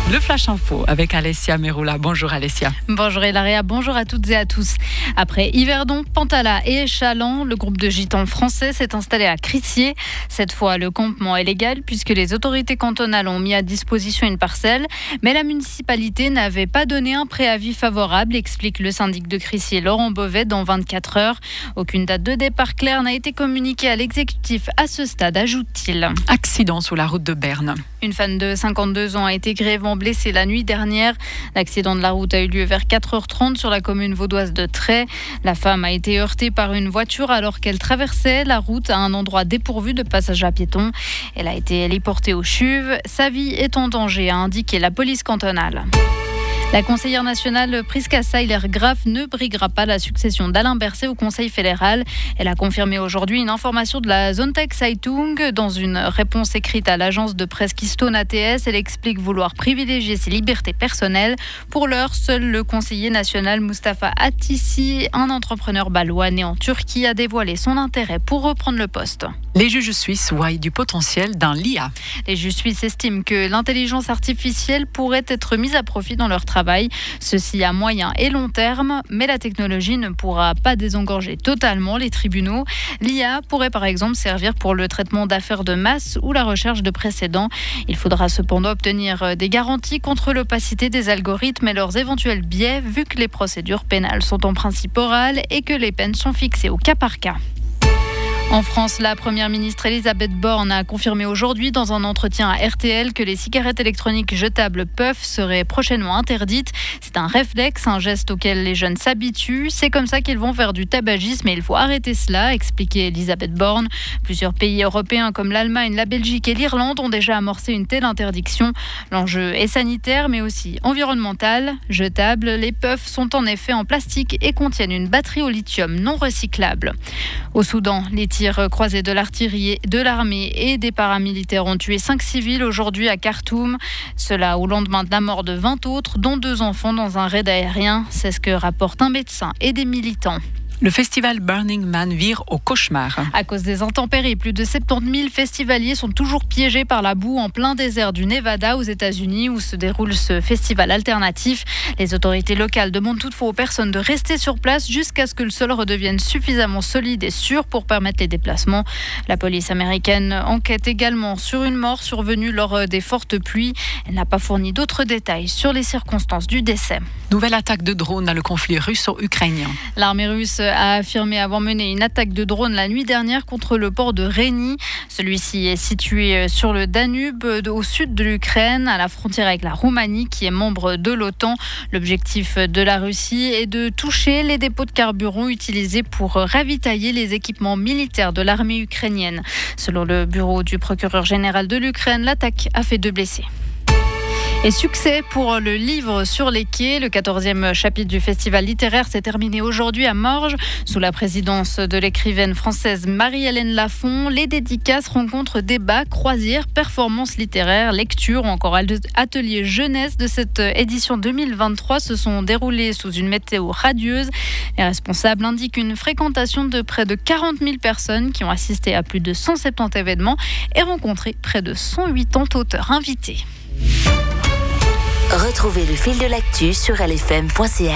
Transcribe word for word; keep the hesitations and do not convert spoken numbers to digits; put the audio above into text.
Le Flash Info avec Alessia Meroula. Bonjour Alessia. Bonjour Hilaria, bonjour à toutes et à tous. Après Yverdon, Pantala et Échalant, le groupe de gitans français s'est installé à Crissier. Cette fois, le campement est légal puisque les autorités cantonales ont mis à disposition une parcelle. Mais la municipalité n'avait pas donné un préavis favorable, explique le syndic de Crissier Laurent Beauvais dans vingt-quatre heures. Aucune date de départ claire n'a été communiquée à l'exécutif à ce stade, ajoute-t-il. Accident sur la route de Berne. Une femme de cinquante-deux ans a été grièvement blessée la nuit dernière. L'accident de la route a eu lieu vers quatre heures trente sur la commune vaudoise de Tray. La femme a été heurtée par une voiture alors qu'elle traversait la route à un endroit dépourvu de passage à piétons. Elle a été héliportée au CHUV. Sa vie est en danger, a indiqué la police cantonale. La conseillère nationale Priska Seiler-Graf ne briguera pas la succession d'Alain Berset au Conseil fédéral. Elle a confirmé aujourd'hui une information de la Sonntag Zeitung. Dans une réponse écrite à l'agence de presse Keystone A T S, elle explique vouloir privilégier ses libertés personnelles. Pour l'heure, seul le conseiller national Mustafa Atissi, un entrepreneur balois né en Turquie, a dévoilé son intérêt pour reprendre le poste. Les juges suisses voient du potentiel dans l'I A. Les juges suisses estiment que l'intelligence artificielle pourrait être mise à profit dans leur travail. Ceci à moyen et long terme, mais la technologie ne pourra pas désengorger totalement les tribunaux. L'I A pourrait par exemple servir pour le traitement d'affaires de masse ou la recherche de précédents. Il faudra cependant obtenir des garanties contre l'opacité des algorithmes et leurs éventuels biais, vu que les procédures pénales sont en principe orales et que les peines sont fixées au cas par cas. En France, la première ministre Elisabeth Borne a confirmé aujourd'hui dans un entretien à R T L que les cigarettes électroniques jetables puff seraient prochainement interdites. C'est un réflexe, un geste auquel les jeunes s'habituent. C'est comme ça qu'ils vont faire du tabagisme et il faut arrêter cela, expliquait Elisabeth Borne. Plusieurs pays européens comme l'Allemagne, la Belgique et l'Irlande ont déjà amorcé une telle interdiction. L'enjeu est sanitaire mais aussi environnemental. Jetables, les puffs sont en effet en plastique et contiennent une batterie au lithium non recyclable. Au Soudan, les tirs croisés de l'artillerie, de l'armée et des paramilitaires ont tué cinq civils aujourd'hui à Khartoum. Cela au lendemain de la mort de vingt autres, dont deux enfants dans un raid aérien. C'est ce que rapportent un médecin et des militants. Le festival Burning Man vire au cauchemar. À cause des intempéries, plus de soixante-dix mille festivaliers sont toujours piégés par la boue en plein désert du Nevada aux États-Unis où se déroule ce festival alternatif. Les autorités locales demandent toutefois aux personnes de rester sur place jusqu'à ce que le sol redevienne suffisamment solide et sûr pour permettre les déplacements. La police américaine enquête également sur une mort survenue lors des fortes pluies. Elle n'a pas fourni d'autres détails sur les circonstances du décès. Nouvelle attaque de drone dans le conflit russo-ukrainien. L'armée russe a affirmé avoir mené une attaque de drone la nuit dernière contre le port de Reni. Celui-ci est situé sur le Danube, au sud de l'Ukraine, à la frontière avec la Roumanie, qui est membre de l'OTAN. L'objectif de la Russie est de toucher les dépôts de carburant utilisés pour ravitailler les équipements militaires de l'armée ukrainienne. Selon le bureau du procureur général de l'Ukraine, l'attaque a fait deux blessés. Et succès pour le livre Sur les quais. Le quatorzième chapitre du festival littéraire s'est terminé aujourd'hui à Morges. Sous la présidence de l'écrivaine française Marie-Hélène Lafont, les dédicaces, rencontres, débats, croisières, performances littéraires, lectures ou encore ateliers jeunesse de cette édition deux mille vingt-trois se sont déroulés sous une météo radieuse. Les responsables indiquent une fréquentation de près de quarante mille personnes qui ont assisté à plus de cent soixante-dix événements et rencontré près de cent quatre-vingts auteurs invités. Retrouvez le fil de l'actu sur L F M point C H.